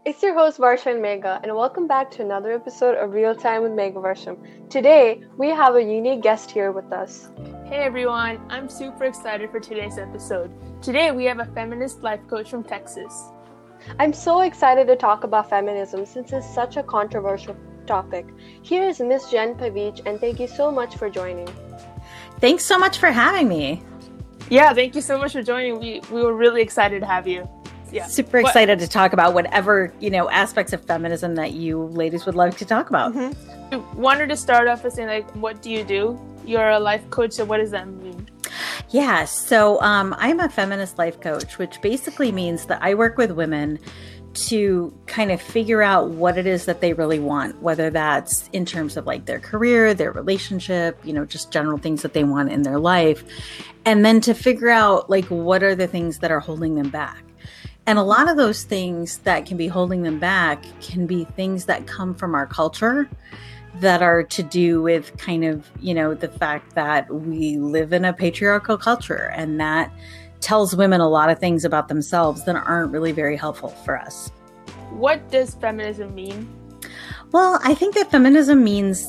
It's your host Varsha and Megha, and welcome back to another episode of Real Time with Megha Varsham. Today, we have a unique guest here with us. Hey everyone, I'm super excited for today's episode. Today we have a feminist life coach from Texas. I'm so excited to talk about feminism since it's such a controversial topic. Here is Miss Jen Pavich, and thank you so much for joining. Thanks so much for having me. Yeah, thank you so much for joining. We were really excited to have you. Yeah. Super excited to talk about whatever, aspects of feminism that you ladies would love to talk about. I wanted to start off by saying, what do you do? You're a life coach, so what does that mean? Yeah, so I'm a feminist life coach, which basically means that I work with women to kind of figure out what it is that they really want, whether that's in terms of like their career, their relationship, just general things that they want in their life. And then to figure out like what are the things that are holding them back. And a lot of those things that can be holding them back can be things that come from our culture that are to do with kind of, the fact that we live in a patriarchal culture, and that tells women a lot of things about themselves that aren't really very helpful for us. What does feminism mean? Well, I think that feminism means,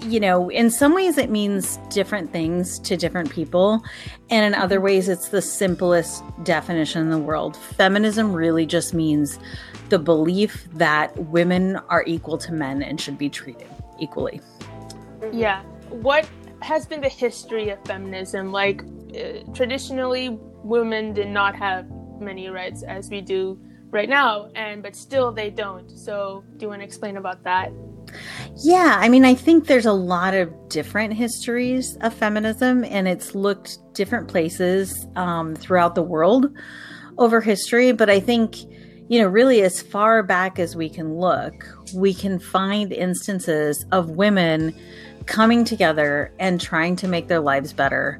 in some ways it means different things to different people. And in other ways, it's the simplest definition in the world. Feminism really just means the belief that women are equal to men and should be treated equally. Yeah. What has been the history of feminism? Traditionally, women did not have many rights as we do right now, but still they don't. So do you want to explain about that? Yeah, I think there's a lot of different histories of feminism, and it's looked different places throughout the world over history. But I think, really as far back as we can look, we can find instances of women coming together and trying to make their lives better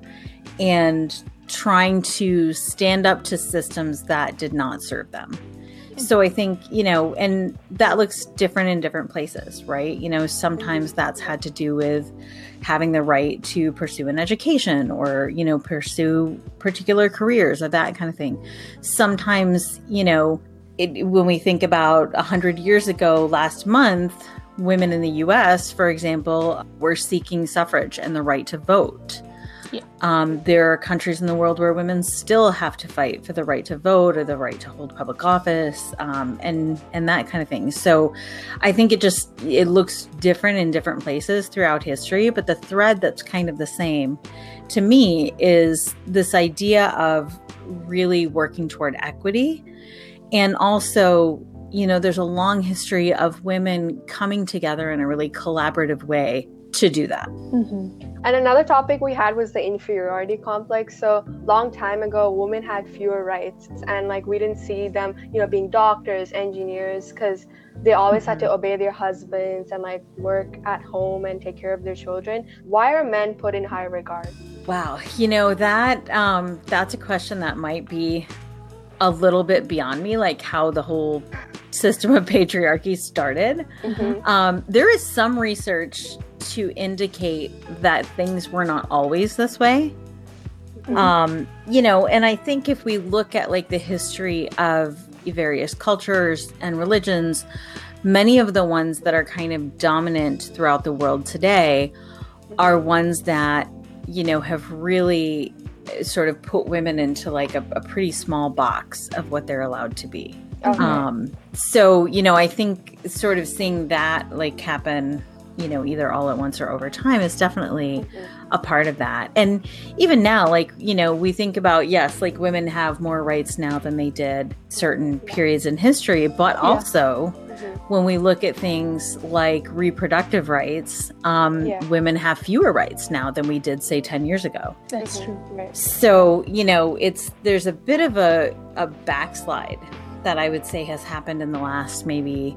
and trying to stand up to systems that did not serve them. So I think, and that looks different in different places, right? Sometimes that's had to do with having the right to pursue an education or, pursue particular careers or that kind of thing. Sometimes, when we think about 100 years ago, last month, women in the US, for example, were seeking suffrage and the right to vote. Yeah. There are countries in the world where women still have to fight for the right to vote or the right to hold public office, and that kind of thing. So I think it looks different in different places throughout history, but the thread that's kind of the same to me is this idea of really working toward equity. And also, there's a long history of women coming together in a really collaborative way to do that. Mm-hmm. And another topic we had was the inferiority complex. So long time ago, women had fewer rights, and we didn't see them, being doctors, engineers, because they always had to obey their husbands and work at home and take care of their children. Why are men put in high regard? Wow, that's a question that might be a little bit beyond me, how the whole system of patriarchy started. Mm-hmm. There is some research to indicate that things were not always this way. Mm-hmm. And I think if we look at the history of various cultures and religions, many of the ones that are kind of dominant throughout the world today are ones that, have really sort of put women into a pretty small box of what they're allowed to be. Okay. So, I think sort of seeing that happen, either all at once or over time is definitely a part of that. And even now, we think about, yes, women have more rights now than they did certain periods in history, but also when we look at things like reproductive rights, women have fewer rights now than we did, say, 10 years ago. That's true. Right. So, there's a bit of a backslide that I would say has happened in the last maybe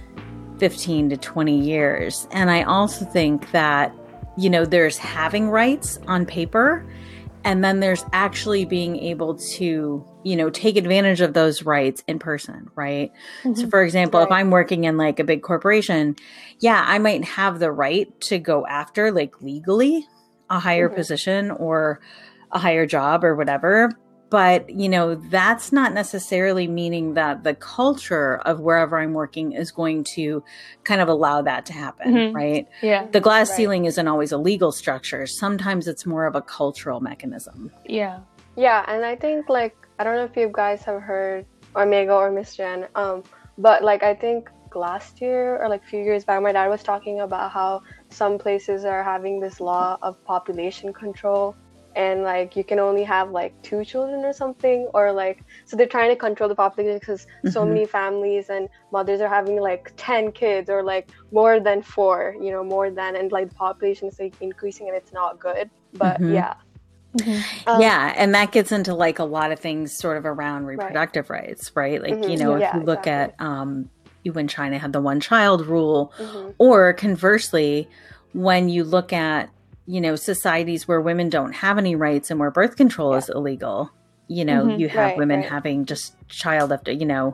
15 to 20 years. And I also think that, there's having rights on paper, and then there's actually being able to, take advantage of those rights in person, right? Mm-hmm. So for example, if I'm working in a big corporation, I might have the right to go after legally a higher position or a higher job or whatever. But, that's not necessarily meaning that the culture of wherever I'm working is going to kind of allow that to happen, right? Yeah. The glass ceiling isn't always a legal structure. Sometimes it's more of a cultural mechanism. Yeah. Yeah, and I think, like, I don't know if you guys have heard, or Mega or Miss Jen, but, like, I think last year or, like, a few years back, my dad was talking about how some places are having this law of population control. And, like, you can only have, like, 2 children or something, or, like, so they're trying to control the population because so many families and mothers are having, like, 10 kids or, like, more than 4, more than, and, like, the population is, like, increasing and it's not good. But, yeah. Yeah, and that gets into, like, a lot of things sort of around reproductive rights, right? Like, if you look at when China had the one-child rule, or conversely, when you look at societies where women don't have any rights and where birth control is illegal, you have women having just child after,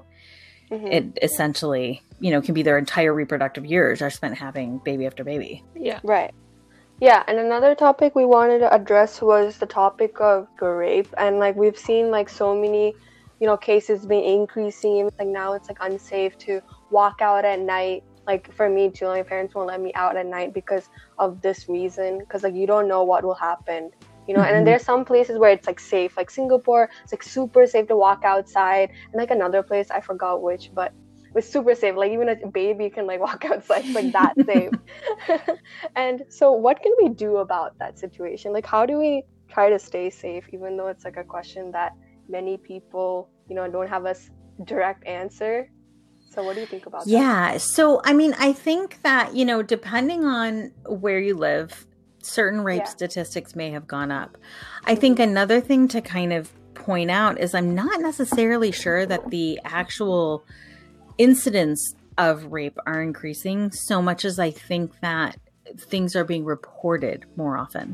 it essentially, can be their entire reproductive years are spent having baby after baby. Yeah. Right. Yeah, and another topic we wanted to address was the topic of rape. And, like, we've seen, like, so many, cases being increasing. Like, now it's, like, unsafe to walk out at night. Like, for me too, my parents won't let me out at night because of this reason, because, like, you don't know what will happen, and then there's some places where it's, like, safe, like Singapore, it's, like, super safe to walk outside, and, like, another place, I forgot which, but it's super safe, like, even a baby can, like, walk outside, it's, like, that safe. And so what can we do about that situation? Like, how do we try to stay safe, even though it's, like, a question that many people, don't have a direct answer? So what do you think about that? Yeah. So, I mean, I think that, depending on where you live, certain rape statistics may have gone up. I think another thing to kind of point out is I'm not necessarily sure that the actual incidents of rape are increasing so much as I think that things are being reported more often.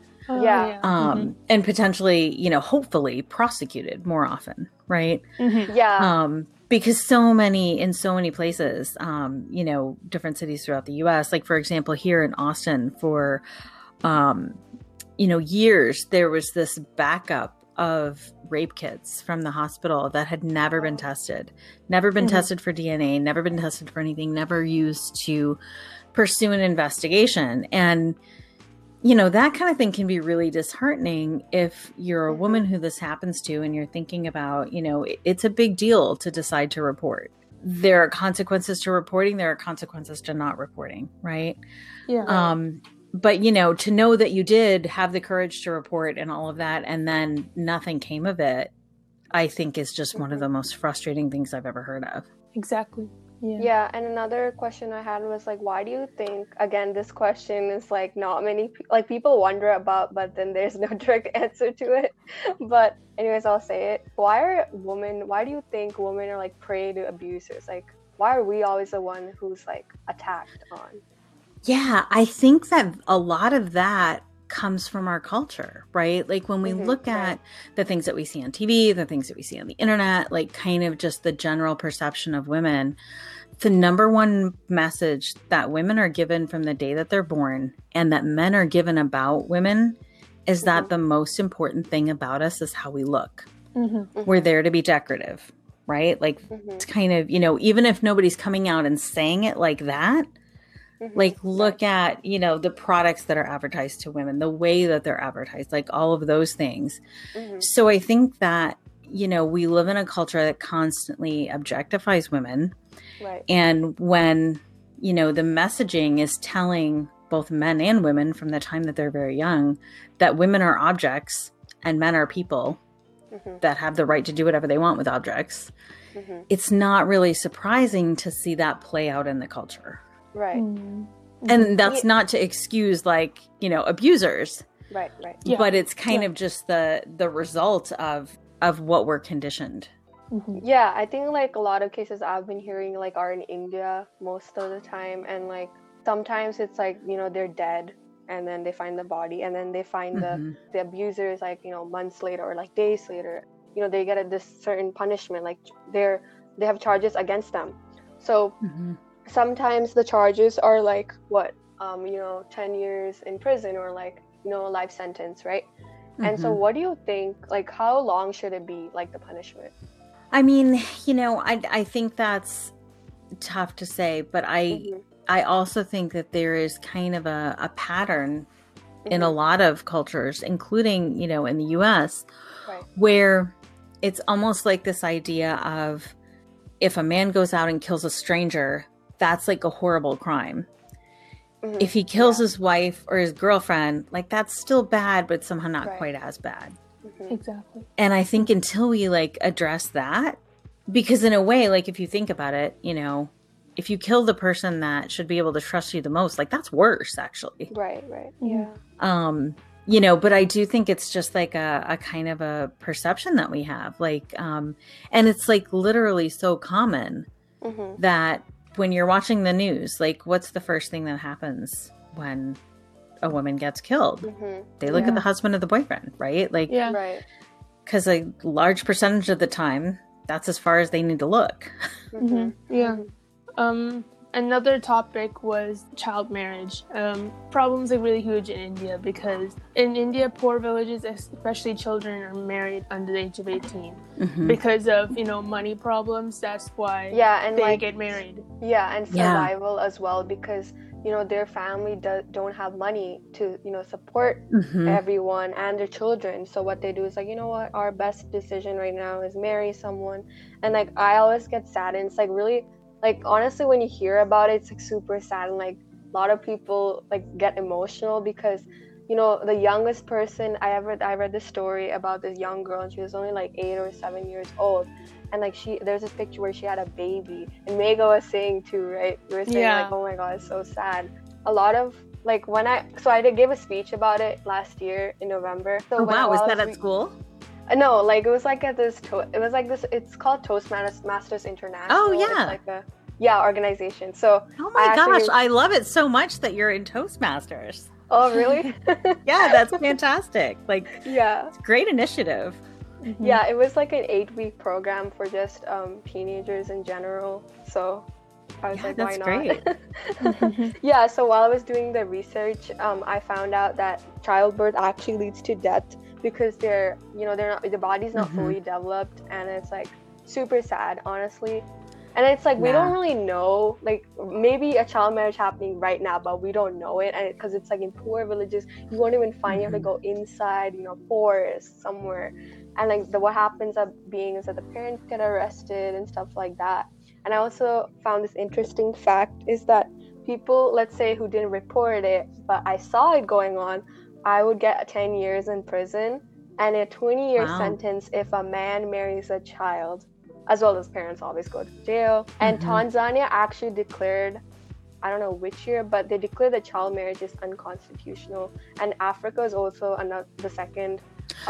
And potentially, hopefully prosecuted more often. Right. Because in so many places, different cities throughout the U.S., like, for example, here in Austin for, years, there was this backup of rape kits from the hospital that had never been tested for DNA, never been tested for anything, never used to pursue an investigation. And that kind of thing can be really disheartening if you're a woman who this happens to and you're thinking about, it's a big deal to decide to report. There are consequences to reporting. There are consequences to not reporting, right? Yeah. But, to know that you did have the courage to report and all of that, and then nothing came of it, I think is just one of the most frustrating things I've ever heard of. Exactly. Yeah, and another question I had was, like, why do you think, again, this question is, like, not many, like, people wonder about, but then there's no direct answer to it. But anyways, I'll say it. Why do you think women are, like, prey to abusers? Like, why are we always the one who's, like, attacked on? Yeah, I think that a lot of that comes from our culture, right? Like, when we look at the things that we see on TV, the things that we see on the internet, like, kind of just the general perception of women, the number one message that women are given from the day that they're born and that men are given about women is that the most important thing about us is how we look. We're there to be decorative, right? Like, it's kind of, even if nobody's coming out and saying it like that, like, look at, the products that are advertised to women, the way that they're advertised, like, all of those things. So I think that, we live in a culture that constantly objectifies women. Right. And when, the messaging is telling both men and women from the time that they're very young that women are objects and men are people that have the right to do whatever they want with objects, it's not really surprising to see that play out in the culture. Right. And that's not to excuse, like, abusers. Right. Yeah. But it's kind of just the result of what we're conditioned. Yeah, I think, like, a lot of cases I've been hearing, like, are in India most of the time, and, like, sometimes it's like, they're dead and then they find the body and then they find the abusers, like, months later or, like, days later. They get this certain punishment, like, they have charges against them. So sometimes the charges are, like, 10 years in prison or, like, a life sentence, right? And so what do you think, like, how long should it be, like, the punishment? I mean, you know, I think that's tough to say, but I also think that there is kind of a pattern in a lot of cultures, including, you know, in the US, where it's almost like this idea of if a man goes out and kills a stranger, that's like a horrible crime. If he kills his wife or his girlfriend, like that's still bad, but somehow not quite as bad. Exactly. And I think until we like address that, because in a way, like if you think about it, you know, if you kill the person that should be able to trust you the most, like that's worse actually. Right. Yeah. You know, but I do think it's just like a kind of a perception that we have, like, and it's like literally so common that when you're watching the news, like what's the first thing that happens when a woman gets killed? They look at the husband or the boyfriend, right? Like, Right. because a large percentage of the time, that's as far as they need to look. Yeah. Another topic was child marriage. Problems are really huge in India because in India, poor villages, especially children, are married under the age of 18 because of, you know, money problems. That's why and they like, get married. Yeah, and survival as well, because, you know, their family don't have money to, you know, support everyone and their children. So what they do is like, you know what, our best decision right now is marry someone. And like, I always get sad, and it's like really, like, honestly, when you hear about it, it's like super sad, and like a lot of people like get emotional because, you know, the youngest person I read this story about this young girl, and she was only like 8 or 7 years old, and like there's this picture where she had a baby, and Mega was saying too, right? We were saying like, oh my god, it's so sad. A lot of like I did give a speech about it last year in November. So was that at school? No, like it was like at this. It's called Toastmasters International. Oh yeah, it's like a organization. So oh my gosh, I love it so much that you're in Toastmasters. Oh really? Yeah, that's fantastic. Like it's a great initiative. Yeah, it was like an 8-week program for just teenagers in general. So I was like, why not? Great. Yeah. So while I was doing the research, I found out that childbirth actually leads to death, because their body's not fully developed, and it's like super sad, honestly. And it's like we don't really know, like maybe a child marriage happening right now, but we don't know it, and because it's like in poor villages, you won't even find. You have to go inside, you know, forest somewhere, and like what happens is that the parents get arrested and stuff like that. And I also found this interesting fact is that people, let's say, who didn't report it, but I saw it going on, I would get 10 years in prison and a 20-year sentence if a man marries a child, as well as parents always go to jail. And Tanzania actually declared, I don't know which year, but they declared that child marriage is unconstitutional. And Africa is also the second.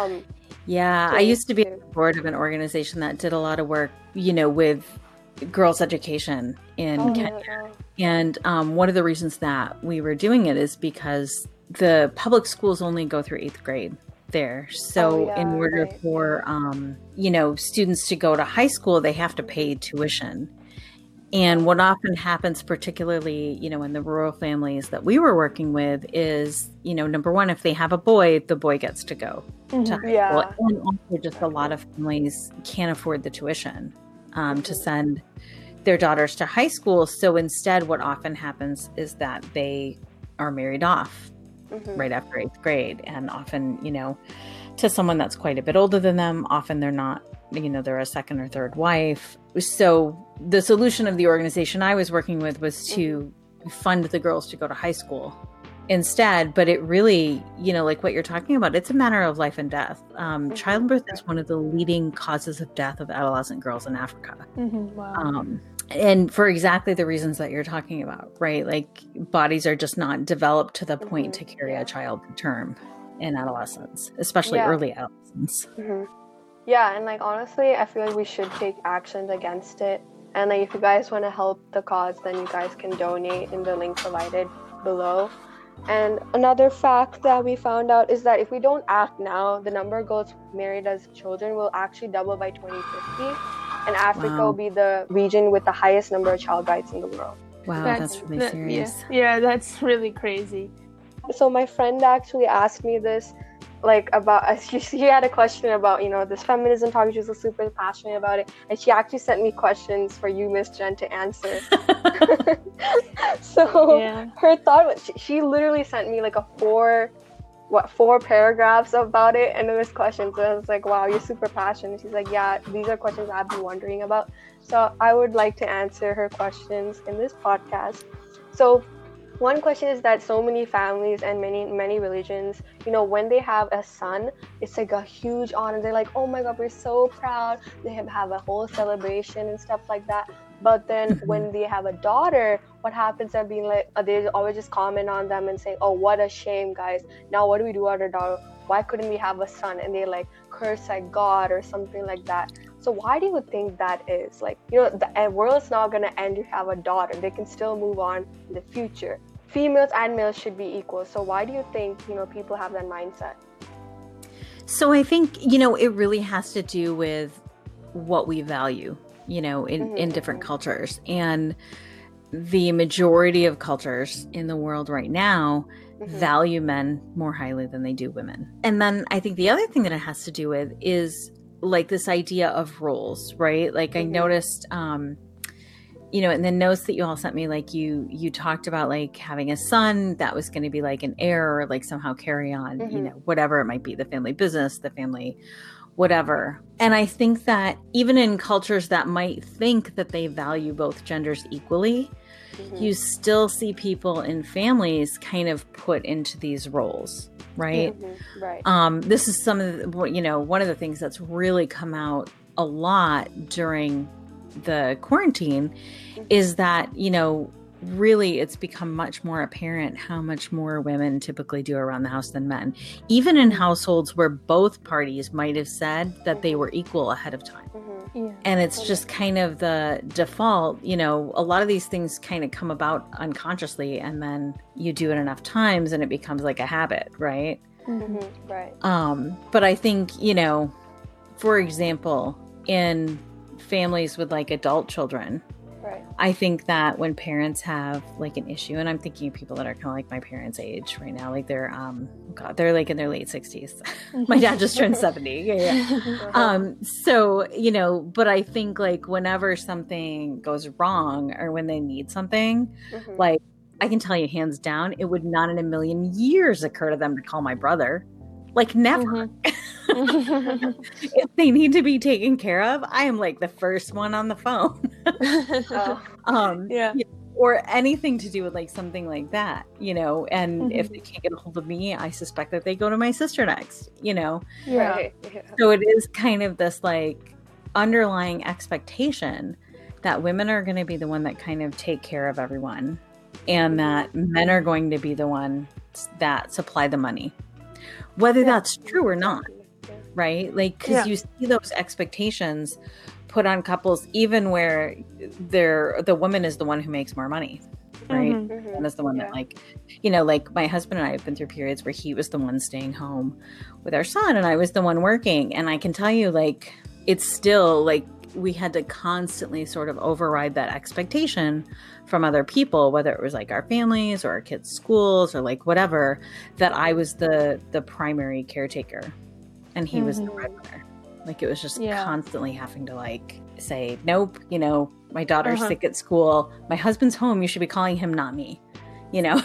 I used to be on the board of an organization that did a lot of work, you know, with girls' education in Kenya. And one of the reasons that we were doing it is because the public schools only go through 8th grade there. So in order for, you know, students to go to high school, they have to pay tuition. And what often happens, particularly, you know, in the rural families that we were working with is, you know, number one, if they have a boy, the boy gets to go to high school. And also just a lot of families can't afford the tuition to send their daughters to high school. So instead, what often happens is that they are married off right after 8th grade, and often, you know, to someone that's quite a bit older than them. Often they're not, you know, they're a second or third wife. So the solution of the organization I was working with was to fund the girls to go to high school instead. But it really, you know, like what you're talking about, it's a matter of life and death. Childbirth is one of the leading causes of death of adolescent girls in Africa. Wow. And for exactly the reasons that you're talking about, right? Like bodies are just not developed to the point to carry a child to term in adolescence, especially early adolescence. Yeah, and like honestly, I feel like we should take actions against it. And like if you guys want to help the cause, then you guys can donate in the link provided below. And another fact that we found out is that if we don't act now, the number of girls married as children will actually double by 2050. And Africa will be the region with the highest number of child brides in the world. Wow, that's really serious. Yeah, that's really crazy. So my friend actually asked me this, like about she had a question about, you know, this feminism talk. She was super passionate about it, and she actually sent me questions for you, Miss Jen, to answer. So her thought was, she literally sent me like a four paragraphs about it, and it was questions. So I was like, wow, you're super passionate. She's like, yeah, these are questions I've been wondering about. So I would like to answer her questions in this podcast. So one question is that so many families and many religions, you know, when they have a son, it's like a huge honor. They're like, oh my God, we're so proud. They have a whole celebration and stuff like that. But then when they have a daughter, what happens at being like, they always just comment on them and say, oh, what a shame, guys. Now what do we do with our daughter? Why couldn't we have a son? And they like curse like God or something like that. So why do you think that is? Like, you know, the world's not going to end if you have a daughter. They can still move on in the future. Females and males should be equal. So why do you think, you know, people have that mindset? So I think, you know, it really has to do with what we value, you know, in different cultures. And the majority of cultures in the world right now value men more highly than they do women. And then I think the other thing that it has to do with is like this idea of roles, right? Like I noticed, you know, in the notes that you all sent me, like you talked about like having a son that was going to be like an heir or like somehow carry on, you know, whatever it might be, the family business, the family, whatever. And I think that even in cultures that might think that they value both genders equally, you still see people in families kind of put into these roles, right? Right. This is some of the, you know, one of the things that's really come out a lot during the quarantine is that, you know, really it's become much more apparent how much more women typically do around the house than men, even in households where both parties might have said that they were equal ahead of time. And it's just kind of the default, you know, a lot of these things kind of come about unconsciously, and then you do it enough times and it becomes like a habit, right? Right. But I think, you know, for example, in families with like adult children, I think that when parents have like an issue, and I'm thinking of people that are kind of like my parents' age right now, like they're they're like in their late 60s. My dad just turned 70. So, you know, but I think like whenever something goes wrong or when they need something, like I can tell you hands down, it would not in a million years occur to them to call my brother. Like never. If they need to be taken care of, I am like the first one on the phone. Or anything to do with like something like that, you know, and if they can't get a hold of me, I suspect that they go to my sister next, you know. So it is kind of this like underlying expectation that women are going to be the one that kind of take care of everyone, and that men are going to be the one that supply the money, whether that's true or not. Right? Like, because you see those expectations put on couples, even where the woman is the one who makes more money, right? And is the one that, like, you know, like my husband and I have been through periods where he was the one staying home with our son and I was the one working. And I can tell you, like, it's still like we had to constantly sort of override that expectation from other people, whether it was like our families or our kids' schools or like whatever, that I was the primary caretaker. And he was the breadwinner. Like, it was just constantly having to like say, nope, you know, my daughter's sick at school. My husband's home. You should be calling him, not me, you know?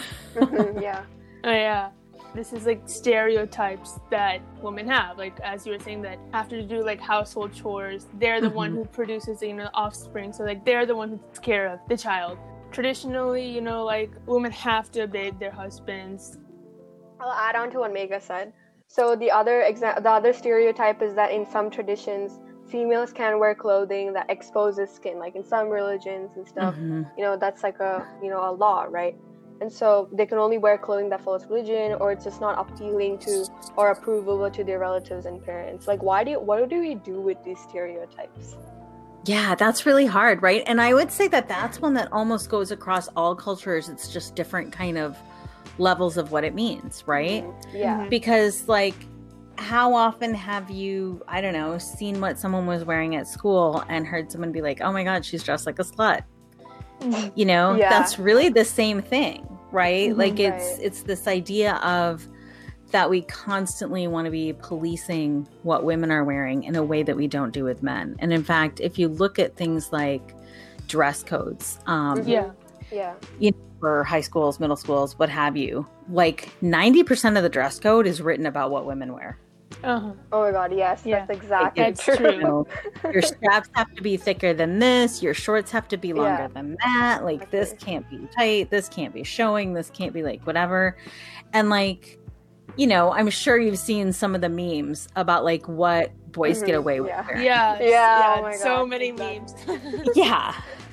This is like stereotypes that women have. Like, as you were saying, that after to do like household chores, they're the one who produces, you know, the offspring. So like they're the one who takes care of the child. Traditionally, you know, like women have to obey their husbands. I'll add on to what Megha said. So the other stereotype is that in some traditions, females can wear clothing that exposes skin, like in some religions and stuff. You know, that's like a law, right? And so they can only wear clothing that follows religion, or it's just not appealing to or approvable to their relatives and parents. Like, what do we do with these stereotypes? Yeah, that's really hard, right? And I would say that that's one that almost goes across all cultures. It's just different kind of levels of what it means, right? Because like, how often have you, I don't know, seen what someone was wearing at school and heard someone be like, oh my God, she's dressed like a slut? You know, that's really the same thing, right? Like it's this idea of that we constantly want to be policing what women are wearing in a way that we don't do with men. And in fact, if you look at things like dress codes, Yeah. you know, for high schools, middle schools, what have you, like 90% of the dress code is written about what women wear. Uh-huh. Oh my God, yes, Yeah. that's exactly That's true. true. You know, your straps have to be thicker than this. Your shorts have to be longer Yeah. than that. Like this can't be tight. This can't be showing. This can't be like whatever. And like, you know, I'm sure you've seen some of the memes about like what boys get away with. Yeah. wearing. Yeah. Oh my So God, many exactly. memes. Yeah.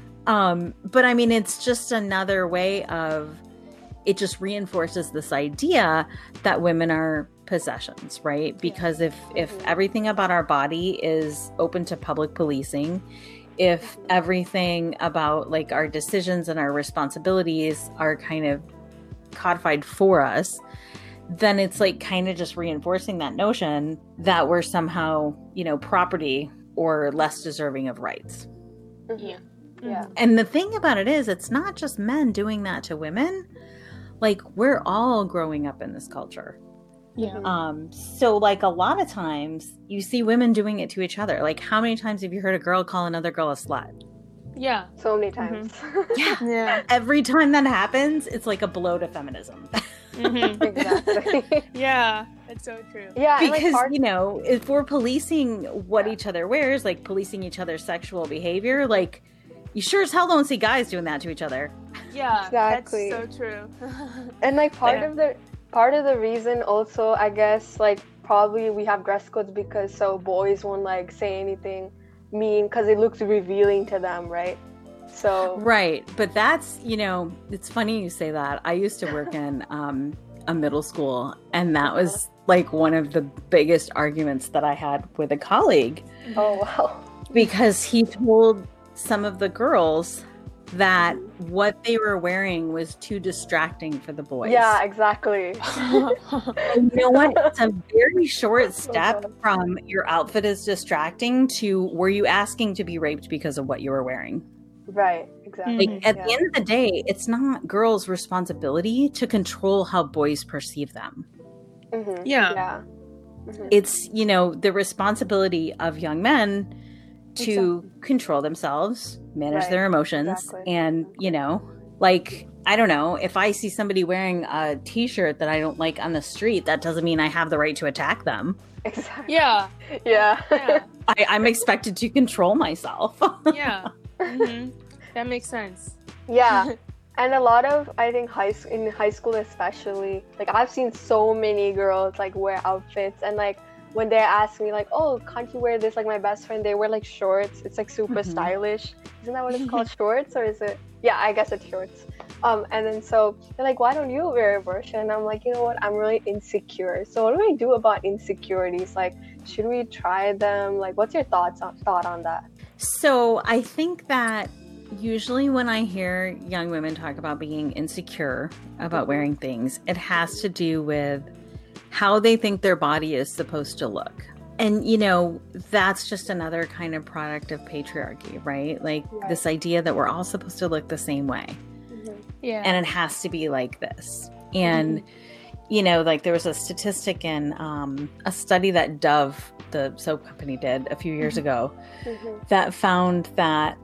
But I mean, it's just another way of, it just reinforces this idea that women are possessions, right? Because if everything about our body is open to public policing, if everything about like our decisions and our responsibilities are kind of codified for us, then it's like kind of just reinforcing that notion that we're somehow, you know, property or less deserving of rights. Yeah. Yeah. And the thing about it is, it's not just men doing that to women. Like, we're all growing up in this culture. Yeah. So like a lot of times you see women doing it to each other. Like, how many times have you heard a girl call another girl a slut? Yeah. So many times. Yeah. Yeah. Every time that happens, it's like a blow to feminism. Mhm. Exactly. Yeah. That's so true. Yeah, and, like, Because, part- you know, if we're policing what each other wears, like policing each other's sexual behavior, like you sure as hell don't see guys doing that to each other. Yeah. Exactly. That's so true. And like Yeah. part of the reason also, I guess, like probably we have dress codes because so boys won't like say anything mean because it looks revealing to them, right? So Right. But that's, you know, it's funny you say that. I used to work in a middle school, and that was like one of the biggest arguments that I had with a colleague, oh wow. because he told some of the girls that what they were wearing was too distracting for the boys. Yeah, exactly. And you know what? It's a very short step God. from your outfit is distracting to were you asking to be raped because of what you were wearing? Right, exactly. Like at the end of the day, it's not girls' responsibility to control how boys perceive them. Mhm. Yeah. Yeah. Mhm. It's, you know, the responsibility of young men to control themselves, manage Right, their emotions, exactly. and, you know, like, I don't know, if I see somebody wearing a t-shirt that I don't like on the street, that doesn't mean I have the right to attack them. Exactly. Yeah. Yeah. Yeah. I'm expected to control myself. Yeah. Hmm. That makes sense. Yeah. And a lot of, I think, in high school especially, like I've seen so many girls like wear outfits, and like when they ask me like, oh, can't you wear this? Like my best friend, they wear like shorts. It's like super stylish. Isn't that what it's called? Shorts? Or is it? Yeah, I guess it's shorts. And then so they're like, why don't you wear a version? And I'm like, you know what? I'm really insecure. So what do we do about insecurities? Like, should we try them? Like, what's your thought on that? So I think that usually when I hear young women talk about being insecure about wearing things, it has to do with how they think their body is supposed to look. And, you know, that's just another kind of product of patriarchy, right? Like this idea that we're all supposed to look the same way. Yeah. And it has to be like this. And, you know, like there was a statistic in a study that Dove, the soap company, did a few years ago that found that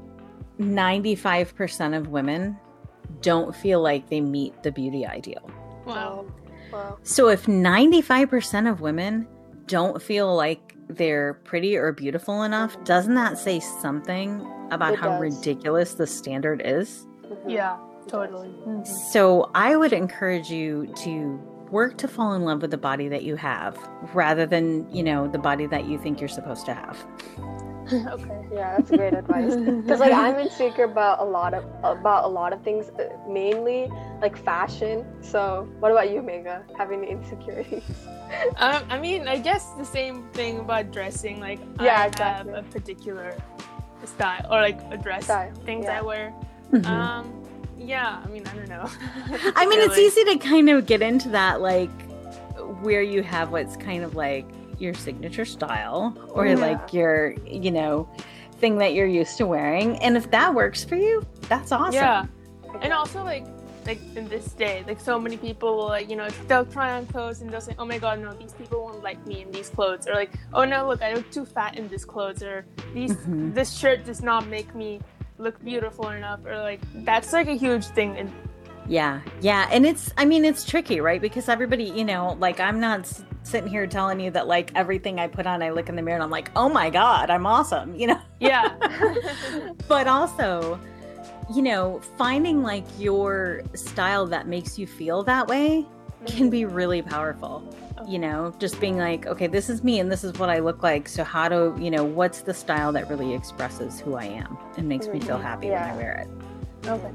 95% of women don't feel like they meet the beauty ideal. Wow. Wow. So if 95% of women don't feel like they're pretty or beautiful enough, doesn't that say something about It how does. ridiculous the standard is? Yeah. Totally. So I would encourage you to work to fall in love with the body that you have rather than, you know, the body that you think you're supposed to have. Okay. Yeah, that's great advice. Because like I'm insecure about a lot of things, mainly like fashion. So what about you, Megha? Having insecurities? I mean, I guess the same thing about dressing. Like, Yeah, I exactly. have a particular style or like a dress Style, things yeah. I wear. Yeah. I mean, I don't know. I mean, it's Really. easy to kind of get into that, like, where you have what's kind of like your signature style or Yeah. like your, you know, thing that you're used to wearing. And if that works for you, that's awesome. Yeah. And also, like, like in this day, like so many people will like, you know, they'll try on clothes and they'll say, oh my god, no, these people won't like me in these clothes, or like, oh no, look, I look too fat in this clothes, or this shirt does not make me look beautiful enough, or like that's like a huge thing. And yeah, and it's tricky, right? Because everybody, you know, like I'm not sitting here telling you that like everything I put on, I look in the mirror and I'm like, oh my god, I'm awesome, you know? Yeah. But also, you know, finding like your style that makes you feel that way can be really powerful. You know, just being like, okay, this is me and this is what I look like. So how do, you know, what's the style that really expresses who I am and makes me feel happy when I wear it? Okay.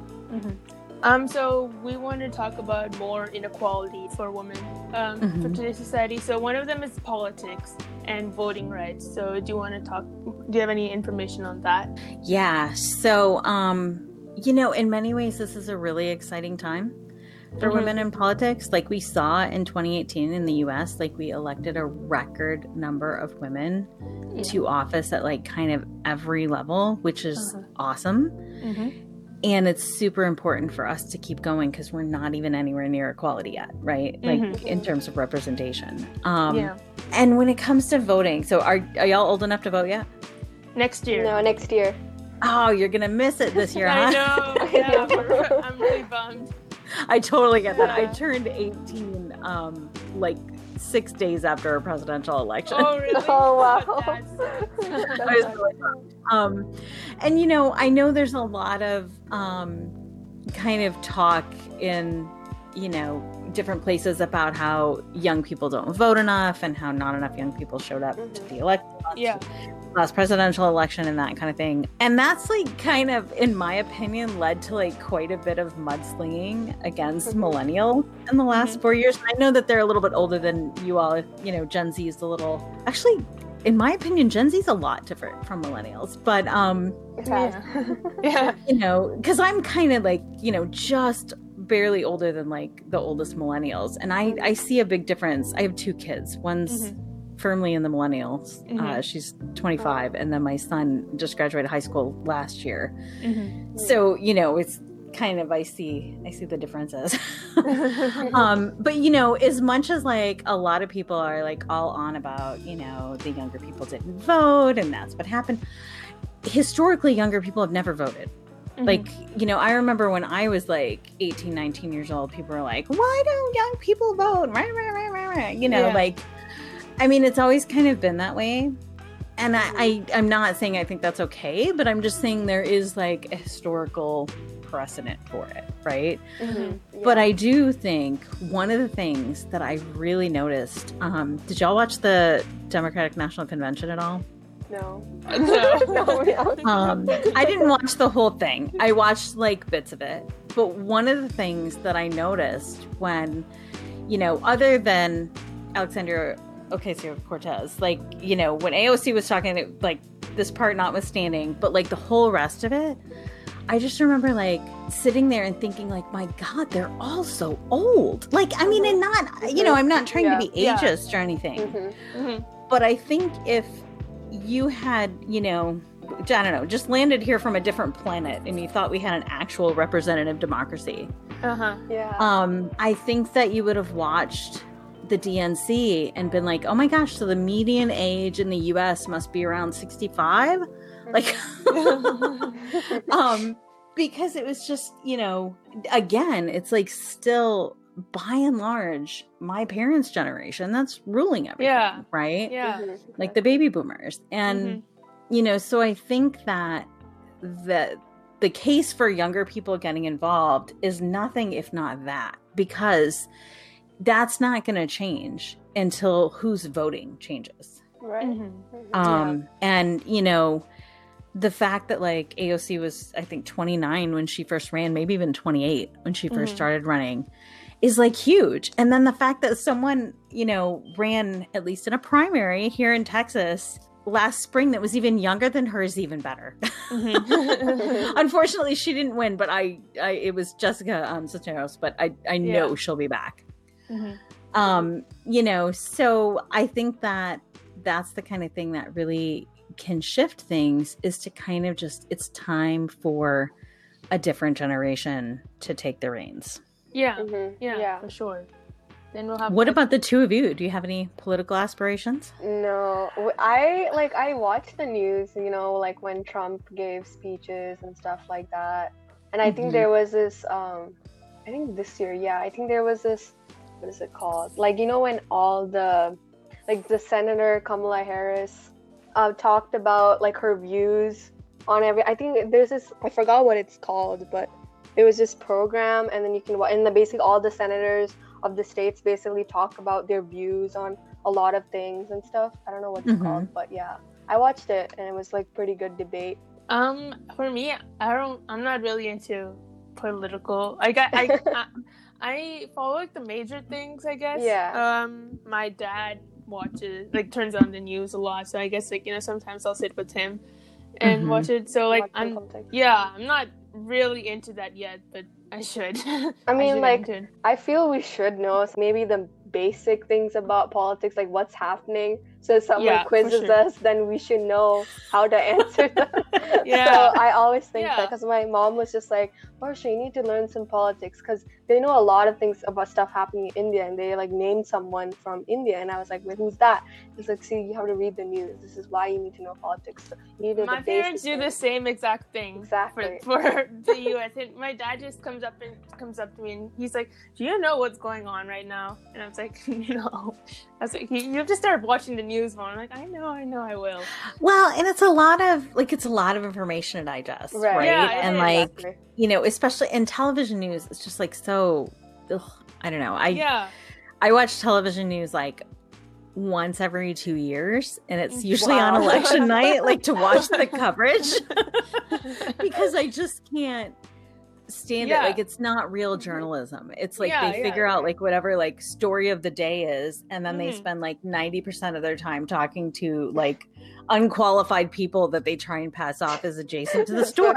So we want to talk about more inequality for women for today's society. So one of them is politics and voting rights. So do you have any information on that? Yeah. So, you know, in many ways, this is a really exciting time for women in politics. Like we saw in 2018 in the US, like we elected a record number of women to office at like kind of every level, which is awesome. And it's super important for us to keep going because we're not even anywhere near equality yet, right? Like in terms of representation. And when it comes to voting, so are y'all old enough to vote yet? Next year. No, next year. Oh, you're going to miss it this year, I huh? know. Yeah, I'm really bummed. I totally get that. I turned 18 like 6 days after a presidential election. Oh, really? Oh, wow. I was really bummed. And, you know, I know there's a lot of kind of talk in, you know, different places about how young people don't vote enough and how not enough young people showed up to the election. Last presidential election and that kind of thing. And that's like kind of, in my opinion, led to like quite a bit of mudslinging against millennials in the last 4 years. I know that they're a little bit older than you all. You know, Gen Z is a little, actually, in my opinion, Gen Z is a lot different from millennials. But, you know, because I'm kind of like, you know, just barely older than like the oldest millennials. And I see a big difference. I have 2 kids. One's firmly in the millennials. She's 25, and then my son just graduated high school last year. So, you know, it's kind of, I see the differences. But, you know, as much as like a lot of people are like all on about, you know, the younger people didn't vote and that's what happened, historically younger people have never voted. Like, you know, I remember when I was like 18, 19 years old, people were like, why don't young people vote? You know, like, I mean, it's always kind of been that way. And I'm not saying I think that's okay, but I'm just saying there is like a historical precedent for it, right? But I do think one of the things that I really noticed, did y'all watch the Democratic National Convention at all? No. I didn't watch the whole thing. I watched like bits of it. But one of the things that I noticed when, you know, other than Alexandria Ocasio-Cortez, like, you know, when AOC was talking, like this part notwithstanding, but like the whole rest of it, I just remember like sitting there and thinking like, my God, they're all so old. Like, I mean, and not, you know, I'm not trying to be ageist or anything, but I think if you had, you know, I don't know, just landed here from a different planet and you thought we had an actual representative democracy, I think that you would have watched the DNC and been like, oh my gosh, so the median age in the US must be around 65? Like, because it was just, you know, again, it's like still by and large my parents' generation that's ruling everything, right? Like the baby boomers. And you know, so I think that the case for younger people getting involved is nothing if not that, because that's not going to change until who's voting changes. And you know, the fact that like AOC was, I think, 29 when she first ran, maybe even 28 when she first started running, is like huge. And then the fact that someone, you know, ran at least in a primary here in Texas last spring that was even younger than her is even better. Unfortunately, she didn't win, but it was Jessica Cisneros, but I know she'll be back. You know, so I think that that's the kind of thing that really can shift things, is to kind of just, it's time for a different generation to take the reins. Yeah, Mhm. yeah, for sure. Then we'll have. What about the two of you? Do you have any political aspirations? No, I watch the news, like when Trump gave speeches and stuff like that. And I think there was this, I think this year, I think there was this, what is it called? Like, when all the Senator Kamala Harris talked about like her views on I think there's this, I forgot what it's called, but it was this program, and then you can, and basically all the senators of the states basically talk about their views on a lot of things and stuff. I don't know what it's called, but yeah, I watched it and it was like pretty good debate. For me, I'm not really into political. I follow like the major things, I guess. Yeah. My dad turns on the news a lot, so I guess sometimes I'll sit with him and watch it. So like I'm not really into that yet, but I should. I mean, I feel we should know maybe the basic things about politics, like what's happening. So if someone quizzes us, then we should know how to answer them. So I always think that, because my mom was just like, Varsha, you need to learn some politics, because they know a lot of things about stuff happening in India, and they like named someone from India, and I was like, wait, who's that? It's like, see, you have to read the news. This is why you need to know politics. So you need to my parents do the same exact thing for the U.S. And my dad just comes up to me and he's like, do you know what's going on right now? And I was like, no. I was like, you have to start watching the news more. I'm like, I know, I will. Well, and it's a lot of information to digest, right? Yeah, and especially in television news, it's just like so. I don't know. I watch television news like once every 2 years, and it's usually on election night, like to watch the coverage because I just can't stand it. Like, it's not real journalism. It's like they figure out like whatever like story of the day is, and then they spend like 90% of their time talking to like unqualified people that they try and pass off as adjacent to the story.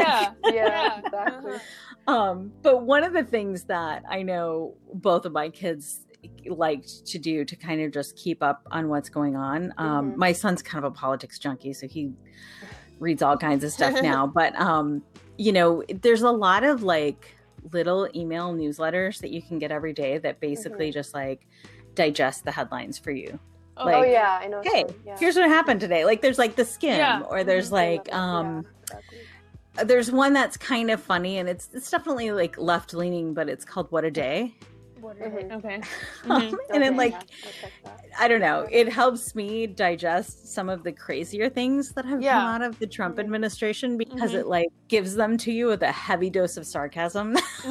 Exactly. But one of the things that I know both of my kids liked to do to kind of just keep up on what's going on. My son's kind of a politics junkie, so he reads all kinds of stuff now. But there's a lot of like little email newsletters that you can get every day that basically just like digest the headlines for you. I know. Hey, here's what happened today. Like there's like the Skim, or there's like there's one that's kind of funny, and it's definitely like left leaning, but it's called What a Day. Okay. And then like I don't know, it helps me digest some of the crazier things that have come out of the Trump administration, because it like gives them to you with a heavy dose of sarcasm.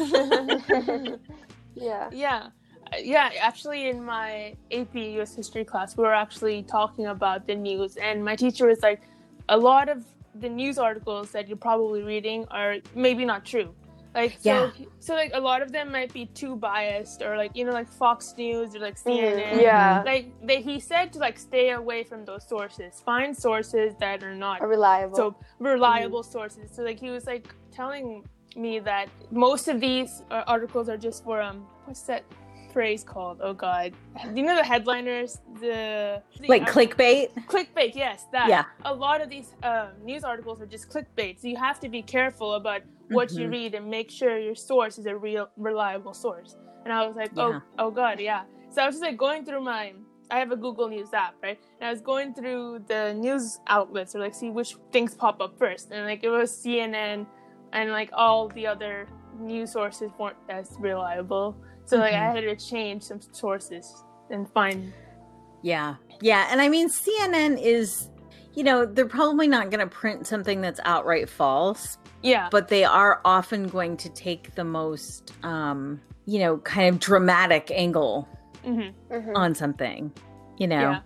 Actually, in my AP US history class, we were actually talking about the news, and my teacher was like, a lot of the news articles that you're probably reading are maybe not true. Like, so like a lot of them might be too biased, or like, like Fox News or like CNN. Like he said to like stay away from those sources. Find sources that are not reliable sources. So like he was like telling me that most of these articles are just for what's that phrase called? Oh God, do you know the headliners? The clickbait. Clickbait, yes, that. Yeah. A lot of these news articles are just clickbait, so you have to be careful about what you read and make sure your source is a real reliable source. And I was like, oh God, yeah. So I was just like going through I have a Google News app, right? And I was going through the news outlets or like see which things pop up first, and like it was CNN, and like all the other news sources weren't as reliable. So like I had to change some sources and find. Yeah. And I mean, CNN is, they're probably not going to print something that's outright false. Yeah. But they are often going to take the most, kind of dramatic angle on something, Yeah.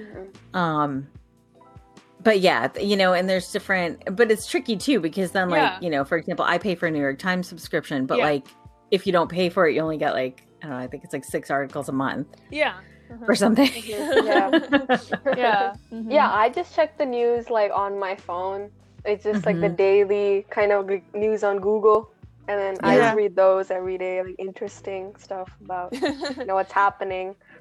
But yeah, and there's different, but it's tricky too, because then like, for example, I pay for a New York Times subscription, but like, if you don't pay for it, you only get like, I don't know, I think it's like 6 articles a month. Yeah. Or something. I just check the news like on my phone. It's just like the daily kind of news on Google, and then I just read those every day, like interesting stuff about what's happening.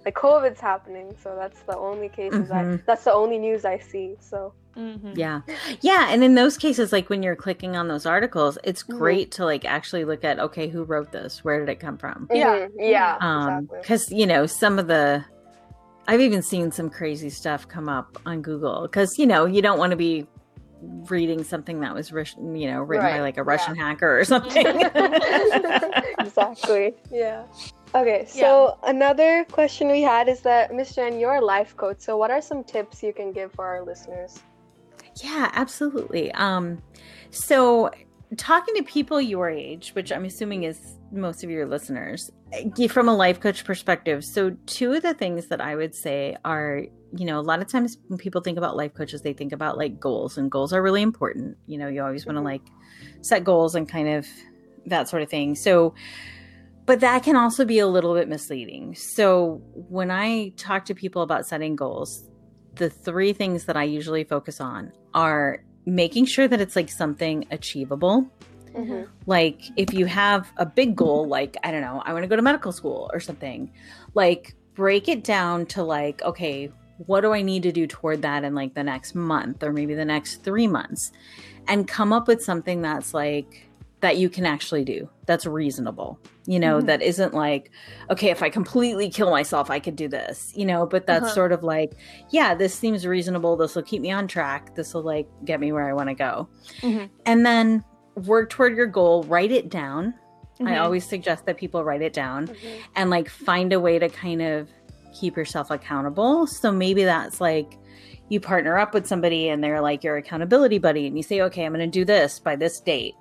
like COVID's happening, so that's the only cases that's the only news I see. So yeah, and in those cases, like when you're clicking on those articles, it's great to like actually look at, okay, who wrote this? Where did it come from? Exactly. Because some of the, I've even seen some crazy stuff come up on Google because you don't want to be reading something that was written by like a Russian hacker or something. Exactly. Yeah. Okay, so another question we had is that, Miss Jen, you're a life coach. So what are some tips you can give for our listeners? Yeah, absolutely. So talking to people your age, which I'm assuming is most of your listeners, from a life coach perspective. So two of the things that I would say are, a lot of times when people think about life coaches, they think about like goals, and goals are really important. You always want to like set goals and kind of that sort of thing. So, but that can also be a little bit misleading. So when I talk to people about setting goals, the three things that I usually focus on are making sure that it's like something achievable. Like if you have a big goal, like, I don't know, I want to go to medical school or something, like break it down to like, okay, what do I need to do toward that in like the next month or maybe the next 3 months, and come up with something that's like, that you can actually do, that's reasonable, that isn't like, okay, if I completely kill myself, I could do this, but that's sort of like, yeah, this seems reasonable. This will keep me on track. This will like get me where I want to go. And then work toward your goal, write it down. I always suggest that people write it down and like find a way to kind of keep yourself accountable. So maybe that's like you partner up with somebody and they're like your accountability buddy, and you say, okay, I'm going to do this by this date.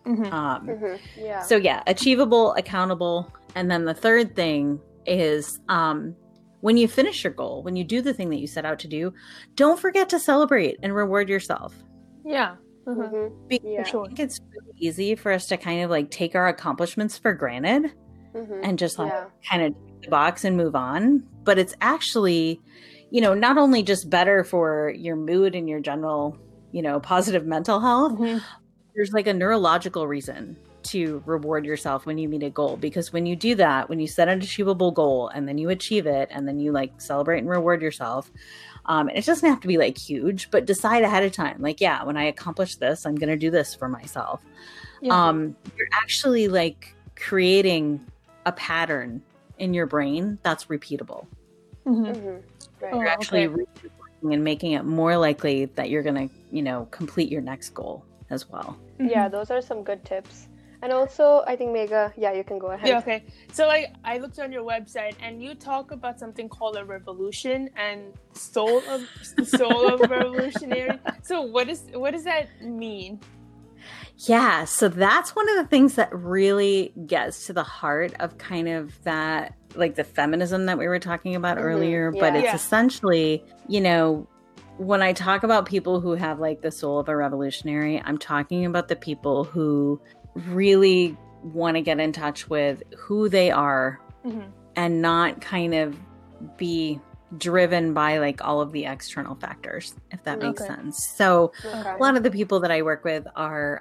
So yeah, achievable, accountable. And then the third thing is when you finish your goal, when you do the thing that you set out to do, don't forget to celebrate and reward yourself. Yeah. Because I think it's really easy for us to kind of like take our accomplishments for granted and just like kind of check the box and move on. But it's actually, not only just better for your mood and your general, positive mental health, there's like a neurological reason to reward yourself when you meet a goal. Because when you do that, when you set an achievable goal and then you achieve it and then you like celebrate and reward yourself, it doesn't have to be like huge, but decide ahead of time. Like, yeah, when I accomplish this, I'm going to do this for myself. You're actually like creating a pattern in your brain that's repeatable. You're actually reinforcing and making it more likely that you're going to, complete your next goal as well. Yeah, those are some good tips. And also, I think Megha, you can go ahead. Yeah, okay. So like I looked on your website and you talk about something called a revolution and soul of revolutionary. So what does that mean? Yeah, so that's one of the things that really gets to the heart of kind of that, like the feminism that we were talking about earlier. But it's essentially, when I talk about people who have like the soul of a revolutionary, I'm talking about the people who really want to get in touch with who they are and not kind of be driven by like all of the external factors, if that makes sense. So a lot of the people that I work with are,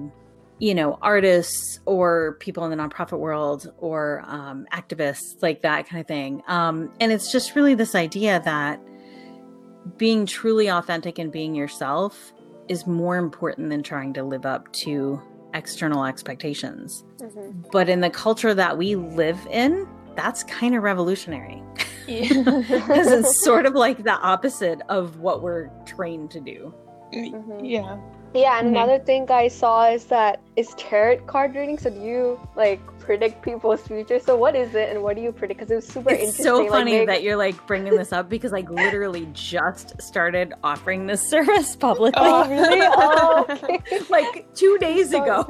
artists or people in the nonprofit world or activists, like that kind of thing. And it's just really this idea that being truly authentic and being yourself is more important than trying to live up to external expectations. But in the culture that we live in, that's kind of revolutionary. Because it's sort of like the opposite of what we're trained to do. Yeah, and another thing I saw is tarot card reading. So do you like predict people's future? So what is it and what do you predict? Because it was super interesting. It's so funny that you're like bringing this up because I literally just started offering this service publicly. Oh, really? Oh, okay. Like 2 days ago.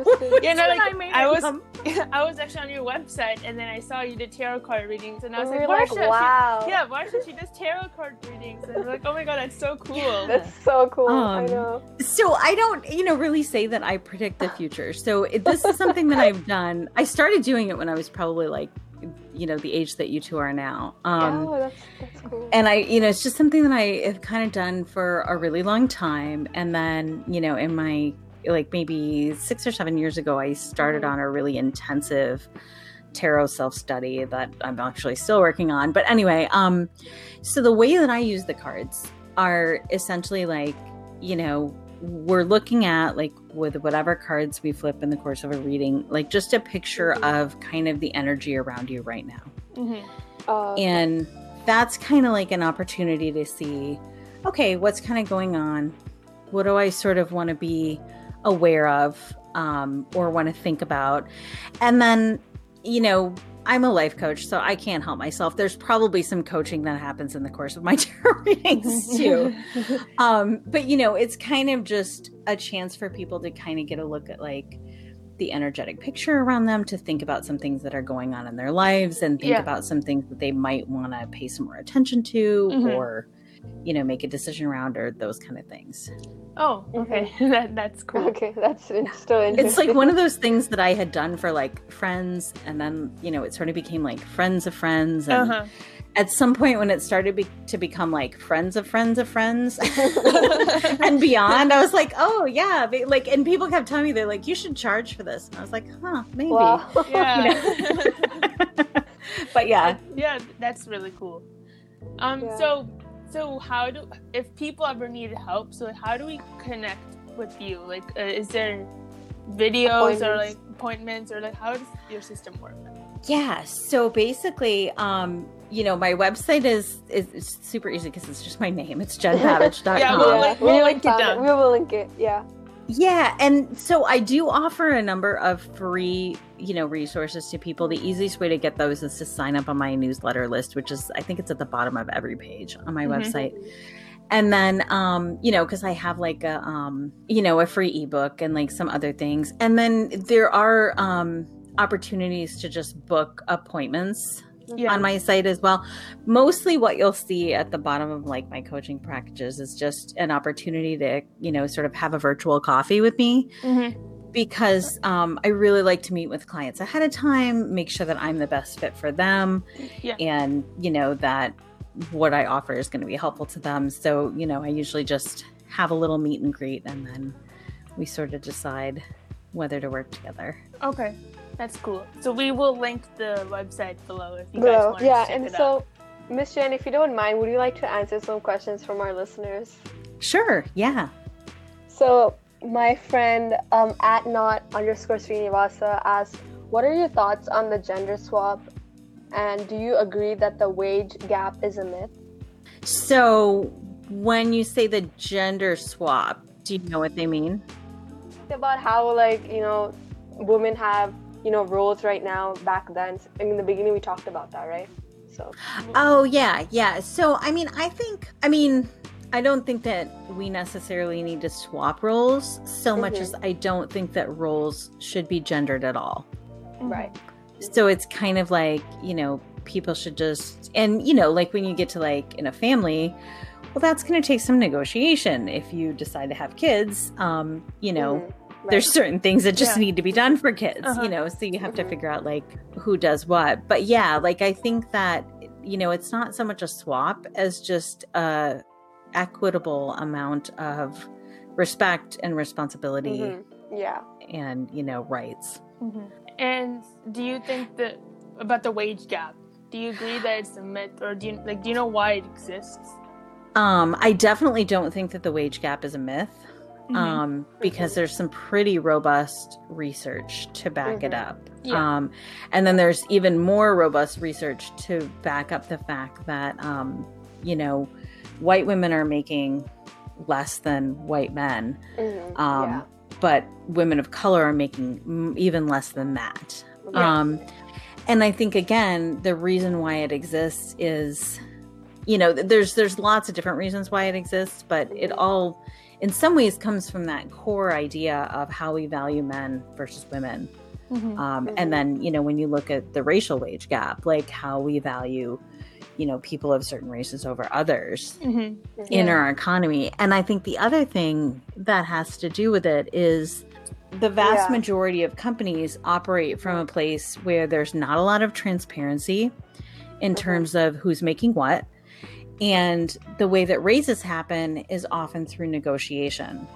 I was actually on your website and then I saw you did tarot card readings and I was wow. Marsha, she does tarot card readings. And I was like, oh my god, that's so cool. That's so cool. I know. So I don't, really say that I predict the future. So this is something that I've done. I started doing it when I was probably like, the age that you two are now. That's cool. And it's just something that I have kind of done for a really long time. And then, in my, like maybe 6 or 7 years ago, I started on a really intensive tarot self-study that I'm actually still working on. But anyway, so the way that I use the cards are essentially like, you know, we're looking at, like, with whatever cards we flip in the course of a reading, like just a picture of kind of the energy around you right now. And that's kind of like an opportunity to see, okay, what's kind of going on? What do I sort of want to be aware of, or want to think about? And then, you know, I'm a life coach, so I can't help myself. There's probably some coaching that happens in the course of my tarot readings too. But, you know, it's kind of just a chance for people to kind of get a look at, like, the energetic picture around them, to think about some things that are going on in their lives, and think about some things that they might want to pay some more attention to, or, you know, make a decision around, or those kind of things. Oh, okay. That's cool. Okay, that's still interesting. It's like one of those things that I had done for, like, friends, and then, you know, it sort of became like friends of friends, and at some point when it started to become like friends of friends of friends and beyond, I was like, oh yeah, like, and people kept telling me, they're like, you should charge for this, and I was like, huh, maybe. Wow. Yeah. You know? But yeah, that's really cool. So how if people ever need help, so how do we connect with you? Like, is there videos or like appointments, or like, how does your system work? Yeah. So basically, you know, my website is super easy because it's just my name. It's jenpavich.com. Yeah, we'll link it down. We will link it. Yeah. Yeah. And so I do offer a number of free, you know, resources to people. The easiest way to get those is to sign up on my newsletter list, which is, I think it's at the bottom of every page on my website. And then, you know, because I have like a, you know, a free ebook and like some other things. And then there are opportunities to just book appointments on my site as well. Mostly what you'll see at the bottom of like my coaching packages is just an opportunity to, you know, sort of have a virtual coffee with me. Because I really like to meet with clients ahead of time, make sure that I'm the best fit for them, and, you know, that what I offer is going to be helpful to them. So, you know, I usually just have a little meet and greet, and then we sort of decide whether to work together. Okay, that's cool. So we will link the website below if you guys want to check it out. Miss Jen, if you don't mind, would you like to answer some questions from our listeners? Sure, yeah. So my friend at @not_Srinivasa asked, what are your thoughts on the gender swap? And do you agree that the wage gap is a myth? So when you say the gender swap, do you know what they mean? About how, like, you know, women have, you know, roles right now. Back then, in the beginning, we talked about that, right? So. Oh, yeah. So, I don't think that we necessarily need to swap roles so much as I don't think that roles should be gendered at all. Right. So it's kind of like, you know, people should just, and, you know, like when you get to like in a family, well, that's going to take some negotiation. If you decide to have kids, you know, there's certain things that just need to be done for kids, you know, so you have to figure out like who does what. But yeah, like I think that, you know, it's not so much a swap as just a equitable amount of respect and responsibility. And, you know, rights. And do you think that about the wage gap, do you agree that it's a myth, or do you know why it exists? I definitely don't think that the wage gap is a myth, because there's some pretty robust research to back it up. And then there's even more robust research to back up the fact that, you know, white women are making less than white men. But women of color are making even less than that. And I think, again, the reason why it exists is, you know, there's lots of different reasons why it exists, but it all, in some ways, comes from that core idea of how we value men versus women. And then, you know, when you look at the racial wage gap, like how we value, you know, people of certain races over others in our economy. And I think the other thing that has to do with it is the vast majority of companies operate from a place where there's not a lot of transparency in terms of who's making what. And the way that raises happen is often through negotiation.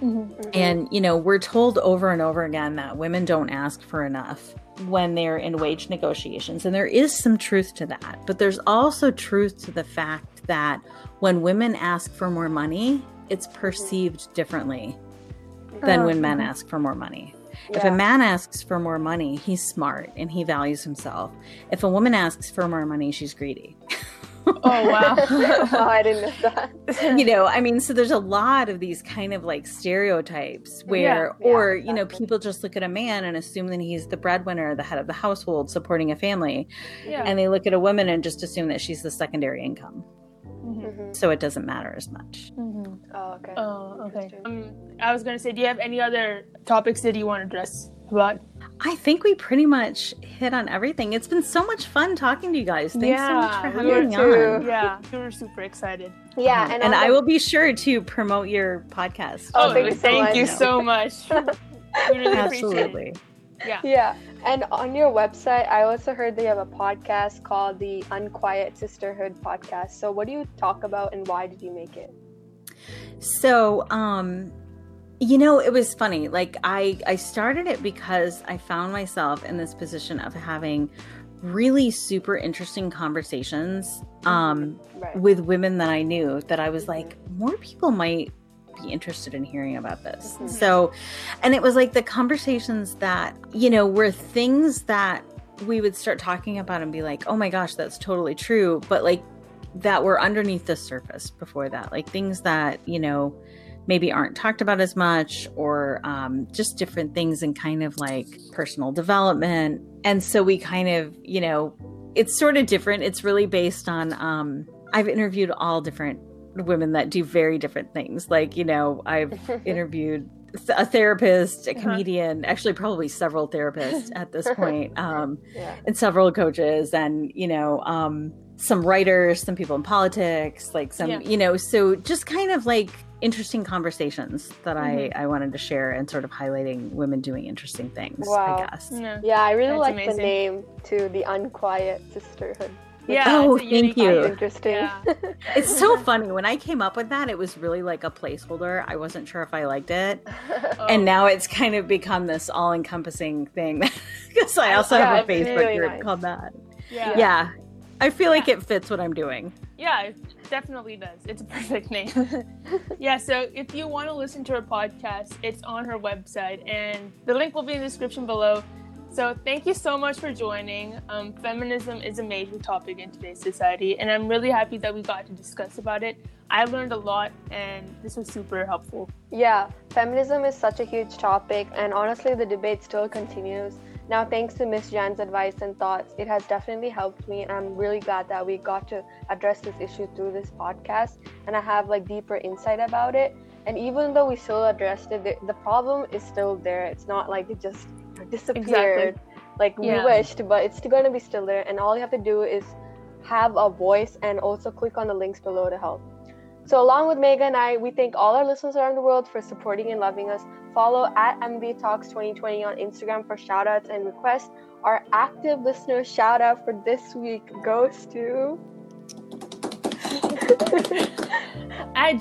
And, we're told over and over again that women don't ask for enough when they're in wage negotiations. And there is some truth to that. But there's also truth to the fact that when women ask for more money, it's perceived differently than when men ask for more money. Yeah. If a man asks for more money, he's smart and he values himself. If a woman asks for more money, she's greedy. Oh, wow. Oh, I didn't know that. So there's a lot of these kind of like stereotypes where, people just look at a man and assume that he's the breadwinner, the head of the household, supporting a family. Yeah. And they look at a woman and just assume that she's the secondary income. So it doesn't matter as much. Oh, okay. I was going to say, do you have any other topics that you want to address about? I think we pretty much hit on everything. It's been so much fun talking to you guys. Thanks so much for having me on. Yeah, we were super excited. Yeah, and I will be sure to promote your podcast. Thank you so much. We really appreciate it. Yeah. And on your website, I also heard that you have a podcast called the Unquiet Sisterhood Podcast. So what do you talk about and why did you make it? So, it was funny. Like I started it because I found myself in this position of having really super interesting conversations with women that I knew that I was like, more people might be interested in hearing about this. So, and it was like the conversations that, were things that we would start talking about and be like, oh my gosh, that's totally true. But like that were underneath the surface before that, like things that, maybe aren't talked about as much or just different things in kind of like personal development. And so we kind of, it's sort of different. It's really based on, I've interviewed all different women that do very different things. Like, I've interviewed a therapist, a comedian, actually probably several therapists at this point, and several coaches and, some writers, some people in politics, like some, so just kind of like interesting conversations that I wanted to share and sort of highlighting women doing interesting things, I guess. Yeah, I really like the name too, the Unquiet Sisterhood. Yeah. Oh, thank you. Interesting. Yeah. It's so funny. When I came up with that, it was really like a placeholder. I wasn't sure if I liked it. And now it's kind of become this all-encompassing thing. Because I also have a Facebook group called that. Yeah. I feel like it fits what I'm doing. Yeah, it definitely does. It's a perfect name. So if you want to listen to her podcast, it's on her website, and the link will be in the description below. So thank you so much for joining. Feminism is a major topic in today's society, and I'm really happy that we got to discuss about it. I learned a lot, and this was super helpful. Yeah, feminism is such a huge topic, and honestly, the debate still continues. Now, thanks to Miss Jan's advice and thoughts, it has definitely helped me, and I'm really glad that we got to address this issue through this podcast, and I have like deeper insight about it. And even though we still addressed it, the problem is still there. It's not like it just disappeared like we wished, but it's going to be still there. And all you have to do is have a voice and also click on the links below to help. So along with Megha and I, we thank all our listeners around the world for supporting and loving us. Follow at MBA Talks 2020 on Instagram for shout outs and requests. Our active listener shout out for this week goes to at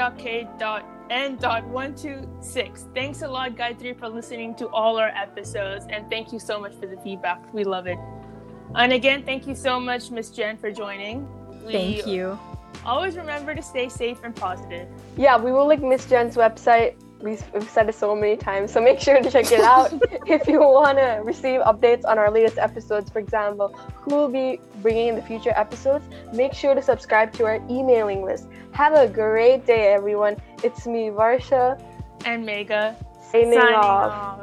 j.k.n.126. Thanks a lot, Gayatri, for listening to all our episodes, and thank you so much for the feedback. We love it. And again, thank you so much, Miss Jen, for joining. Thank you. Always remember to stay safe and positive. Yeah, we will link Miss Jen's website. We've said it so many times, so make sure to check it out if you want to receive updates on our latest episodes. For example, who will be bringing in the future episodes. Make sure to subscribe to our emailing list. Have a great day, everyone. It's me, Varsha. And Megha. Signing off.